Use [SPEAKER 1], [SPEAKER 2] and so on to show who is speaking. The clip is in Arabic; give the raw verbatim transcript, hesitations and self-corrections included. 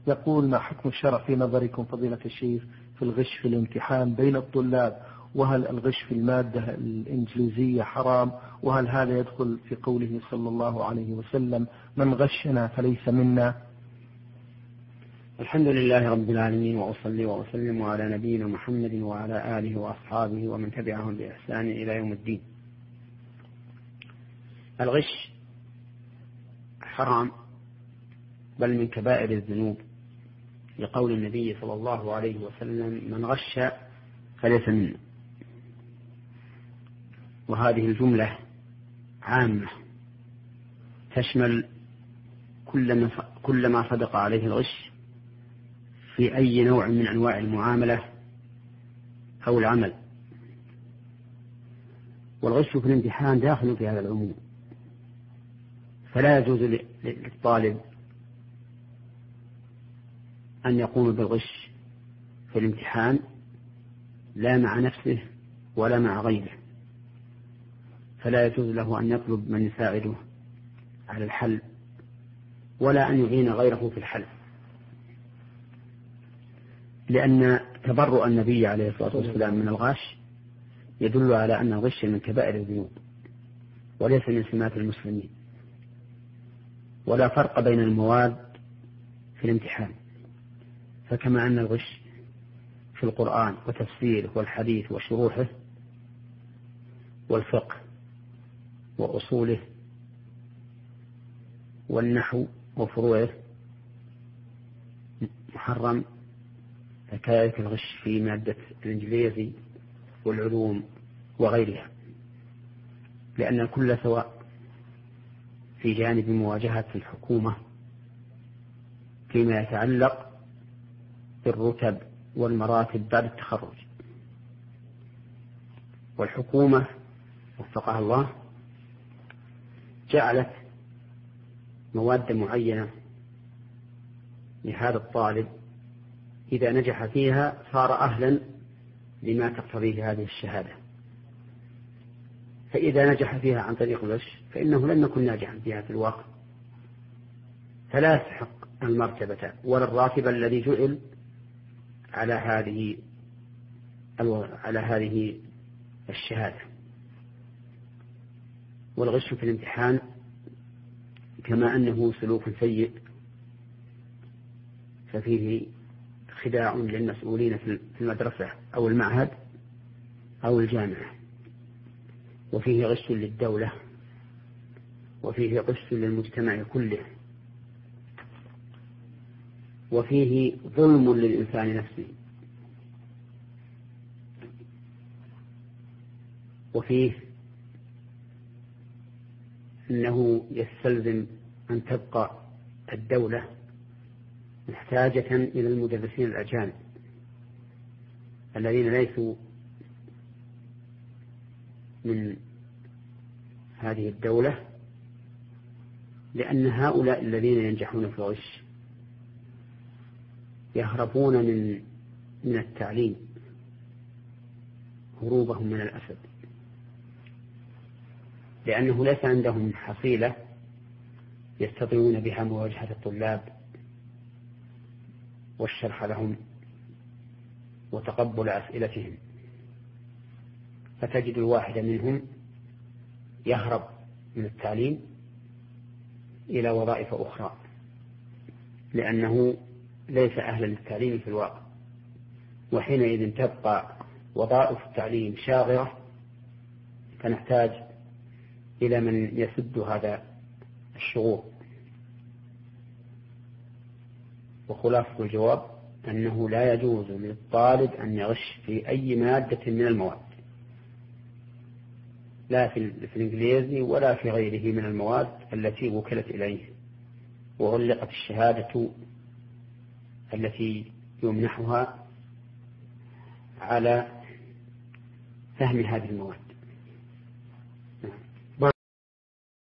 [SPEAKER 1] يقول: ما حكم الشرع في نظركم فضيلة الشيخ في الغش في الامتحان بين الطلاب؟ وهل الغش في المادة الإنجليزية حرام؟ وهل هذا يدخل في قوله صلى الله عليه وسلم: من غشنا فليس منا؟
[SPEAKER 2] الحمد لله رب العالمين، وأصلي وأسلم على نبينا محمد وعلى آله وأصحابه ومن تبعهم بإحسان إلى يوم الدين. الغش حرام، بل من كبائر الذنوب، لقول النبي صلى الله عليه وسلم: من غش فليس منا. وهذه الجملة عامة تشمل كل ما صدق عليه الغش في أي نوع من أنواع المعاملة أو العمل. والغش في الامتحان داخل في هذا العموم، فلا يجوز للطالب أن يقوم بالغش في الامتحان لا مع نفسه ولا مع غيره، فلا يجوز له أن يطلب من يساعده على الحل ولا أن يعين غيره في الحل، لأن تبرؤ النبي عليه الصلاة والسلام من الغش يدل على أن الغش من كبائر الذنوب وليس من سمات المسلمين. ولا فرق بين المواد في الامتحان، فكما أن الغش في القرآن وتفسيره والحديث وشروحه والفقه وأصوله والنحو وفروعه محرم، فكذلك الغش في مادة الإنجليزي والعلوم وغيرها، لأن الكل سواء في جانب مواجهة الحكومة فيما يتعلق بالرتب والمراتب بعد التخرج. والحكومة وفقها الله جعلت مواد معينة لهذا الطالب إذا نجح فيها صار أهلا لما تقتضيه هذه الشهادة، فإذا نجح فيها عن طريق الغش فإنه لم يكن ناجحا فيها في الواقع، فلا يستحق المرتبة ولا الراتب الذي جعل على هذه على هذه الشهادة. والغش في الامتحان كما أنه سلوك سيء ففيه خداع للمسؤولين في المدرسة أو المعهد أو الجامعة، وفيه غش للدولة، وفيه غش للمجتمع كله، وفيه ظلم للإنسان نفسه، وفيه أنه يستلزم أن تبقى الدولة محتاجة إلى المدرسين الأجانب الذين ليسوا من هذه الدولة، لأن هؤلاء الذين ينجحون في الغش يهربون من من التعليم هروبهم من الأسد، لأنه ليس عندهم حصيلة يستطيعون بها مواجهة الطلاب والشرح لهم وتقبل أسئلتهم، فتجد الواحد منهم يهرب من التعليم إلى وظائف أخرى لأنه ليس أهلا للتعليم في الواقع، وحينئذ تبقى وظائف التعليم شاغرة، فنحتاج إلى من يسد هذا الشغور. وخلاصة الجواب أنه لا يجوز للطالب أن يغش في أي مادة من المواد، لا في الإنجليزي ولا في غيره من المواد التي وكلت إليه وغلقت الشهادة التي يمنحها على فهم هذه المواد.